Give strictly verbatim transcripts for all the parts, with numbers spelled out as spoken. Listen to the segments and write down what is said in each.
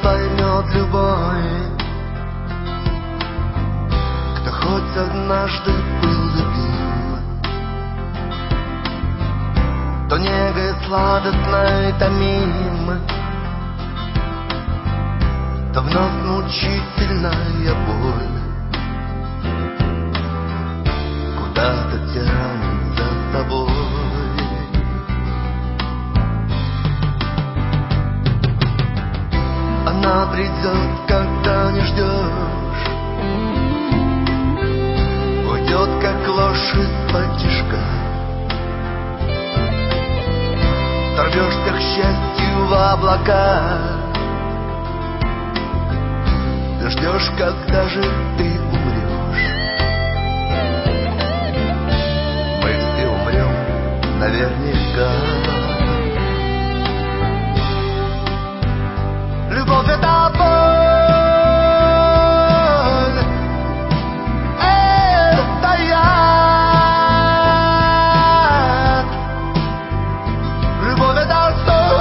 поймет любой, кто хоть однажды был любим, то негой сладостной томим, то вновь мучительная боль куда-то тянет за собой. Она придет, когда не ждешь, уйдет, как лошадь из-под тишка. Торвешься к счастью в облака. Ты ждешь, когда же ты умрешь. Мы все умрем наверняка. Любовь — это боль, это яд. Любовь — это соль,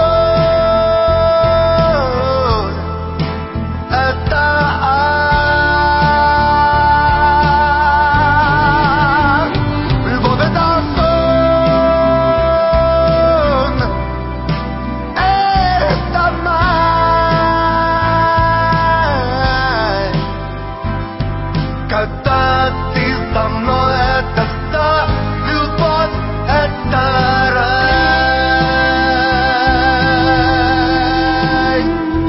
это ад. Любовь — это сон, это мать. Когда ты со мной, это вся любовь, это рай.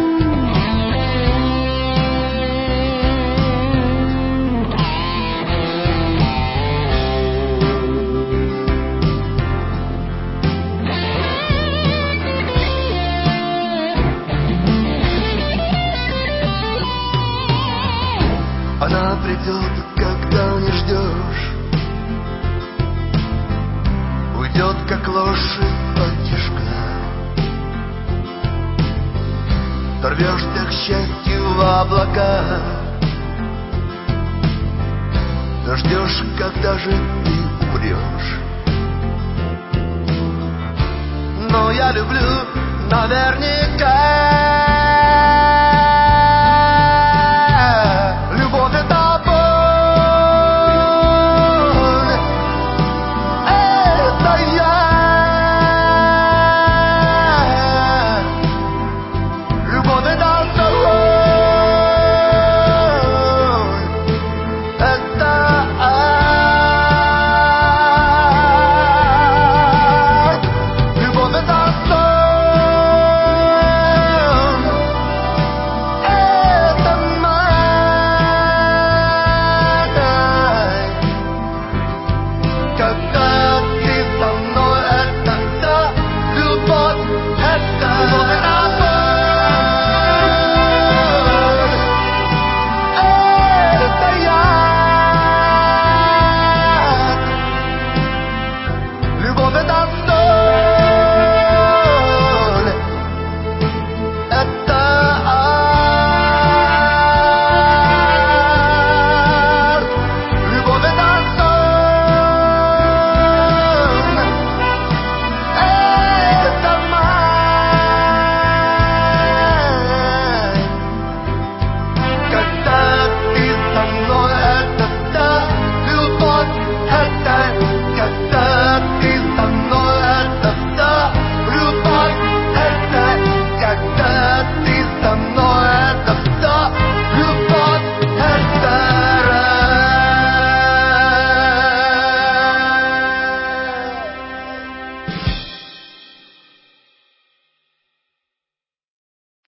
Она придет, когда не ждешь, уйдет, как лошадь под тишка. Торвешься к счастью в облака. Ты ждешь, когда же ты умрешь. Но я люблю наверняка.